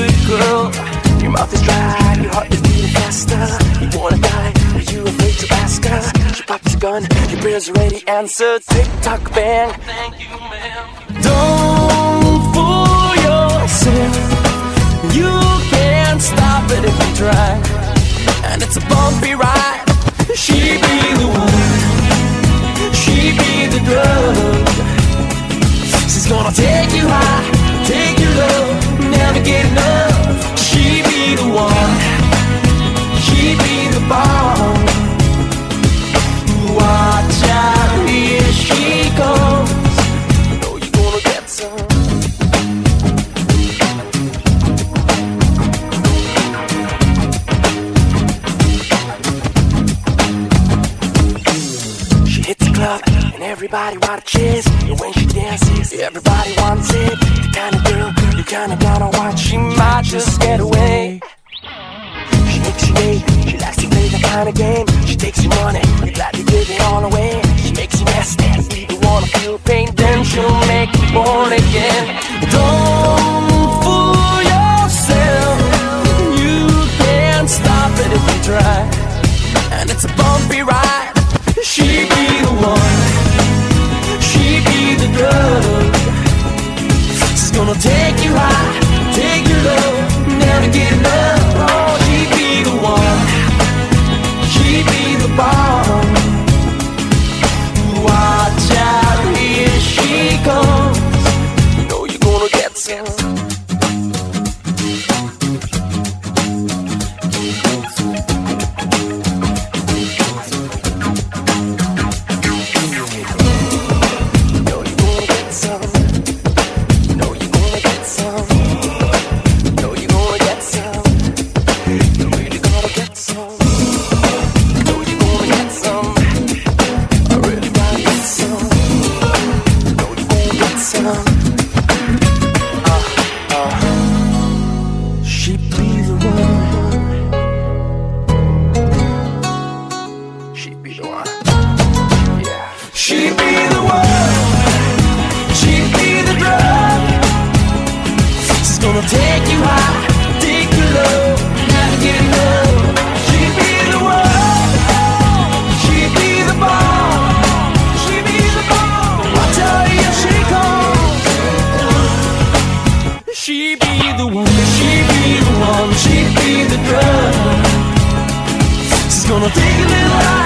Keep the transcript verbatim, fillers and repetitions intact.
good girl. Your mouth is dry, your heart is beating faster. You wanna die, are you afraid to ask her? She pops a gun, your prayers already answered. Tick tock bang, thank you ma'am. Don't fool yourself, you can't stop it if you try. And it's a bumpy ride. She be the one, she be the drug. She's gonna take you high, take your low, never get enough. She be the one, she be the bomb. Watch out, here she comes. You know you're gonna get some. She hits the club and everybody watches. And when she dances, everybody wants it. The kind of girl you kinda gotta watch. She might just get away. She makes you day, she likes to play that kind of game. She takes your money, you gladly give it all away. She makes you nasty, you wanna feel pain. Then she'll make you born again. Don't fool yourself, you can't stop it if you try. And it's a bumpy ride. She be the one, she be the drug. She's gonna take you high, take you low, never get enough. Oh, she be the one, she be the bomb. Watch out, here she comes. You know you're gonna get some. She be the one, she be the one, yeah. She be the one, she be the drug. She's gonna take you high, take you low, never get enough. She be the one, she be the bomb, she be the bomb. I tell you she comes. She be the one, she be the one, she be the drug. She's gonna take a little high.